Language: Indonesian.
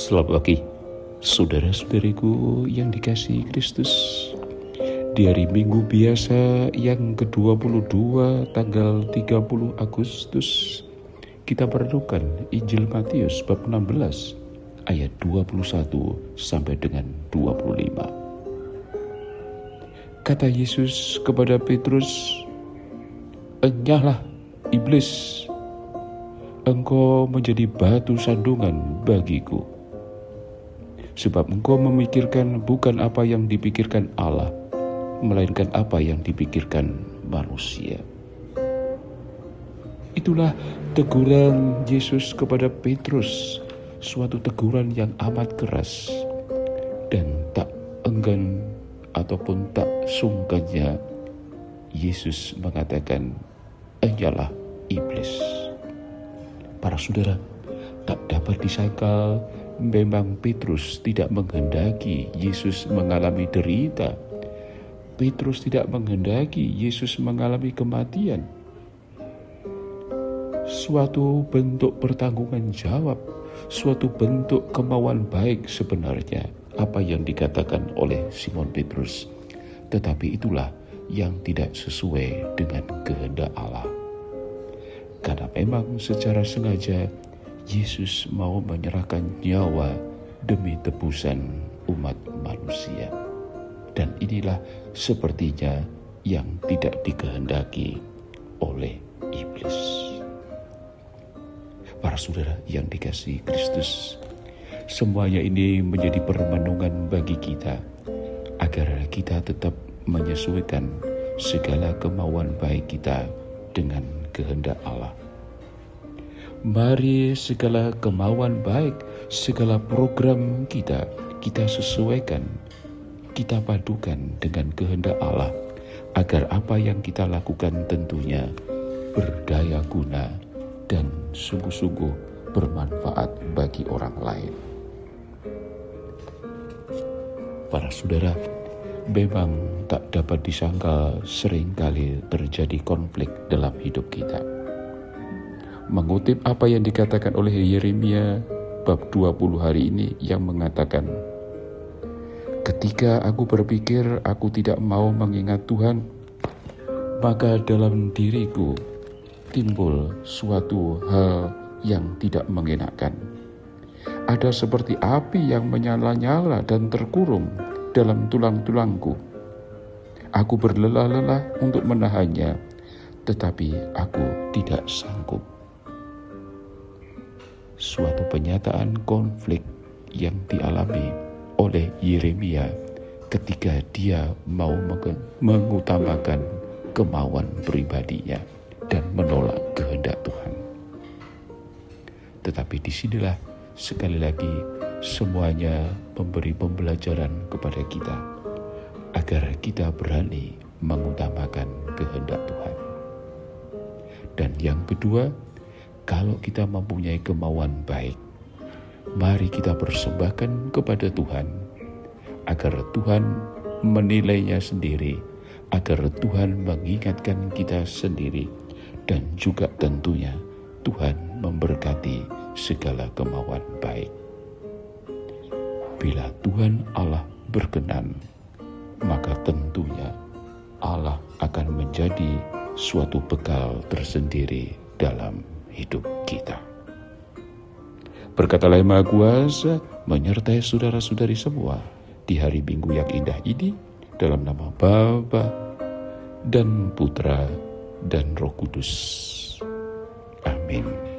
Selamat pagi, saudara-saudariku yang dikasihi Kristus. Di hari Minggu biasa yang ke-22 tanggal 30 Agustus, kita merenungkan Injil Matius bab 16 ayat 21 sampai dengan 25. Kata Yesus kepada Petrus, "Enyahlah iblis, engkau menjadi batu sandungan bagiku. Sebab engkau memikirkan bukan apa yang dipikirkan Allah, melainkan apa yang dipikirkan manusia." Itulah teguran Yesus kepada Petrus, suatu teguran yang amat keras dan tak enggan ataupun tak sungkannya Yesus mengatakan, "Enyahlah iblis." Para saudara, tak dapat disangkal memang Petrus tidak menghendaki Yesus mengalami derita. Petrus tidak menghendaki Yesus mengalami kematian. Suatu bentuk pertanggungan jawab, suatu bentuk kemauan baik sebenarnya apa yang dikatakan oleh Simon Petrus. Tetapi itulah yang tidak sesuai dengan kehendak Allah. Karena memang secara sengaja Yesus mau menyerahkan nyawa demi tebusan umat manusia. Dan inilah sepertinya yang tidak dikehendaki oleh iblis. Para saudara yang dikasihi Kristus, semuanya ini menjadi permenungan bagi kita agar kita tetap menyesuaikan segala kemauan baik kita dengan kehendak Allah. Mari segala kemauan baik, segala program kita sesuaikan, kita padukan dengan kehendak Allah, agar apa yang kita lakukan tentunya berdaya guna dan sungguh-sungguh bermanfaat bagi orang lain. Para saudara, memang tak dapat disangkal seringkali terjadi konflik dalam hidup kita. Mengutip apa yang dikatakan oleh Yeremia bab 20 hari ini yang mengatakan, "Ketika aku berpikir aku tidak mau mengingat Tuhan, maka dalam diriku timbul suatu hal yang tidak mengenakan. Ada seperti api yang menyala-nyala dan terkurung dalam tulang-tulangku. Aku berlelah-lelah untuk menahannya, tetapi aku tidak sanggup." Suatu penyataan konflik yang dialami oleh Yeremia ketika dia mau mengutamakan kemauan pribadinya dan menolak kehendak Tuhan. Tetapi disinilah sekali lagi semuanya memberi pembelajaran kepada kita agar kita berani mengutamakan kehendak Tuhan. Dan yang kedua, kalau kita mempunyai kemauan baik, mari kita persembahkan kepada Tuhan agar Tuhan menilainya sendiri, agar Tuhan mengingatkan kita sendiri, dan juga tentunya Tuhan memberkati segala kemauan baik. Bila Tuhan Allah berkenan, maka tentunya Allah akan menjadi suatu bekal tersendiri dalam hidup kita. Berkatalah Yang Maha Kuasa menyertai saudara-saudari semua di hari Minggu yang indah ini, dalam nama Bapa dan Putra dan Roh Kudus. Amin.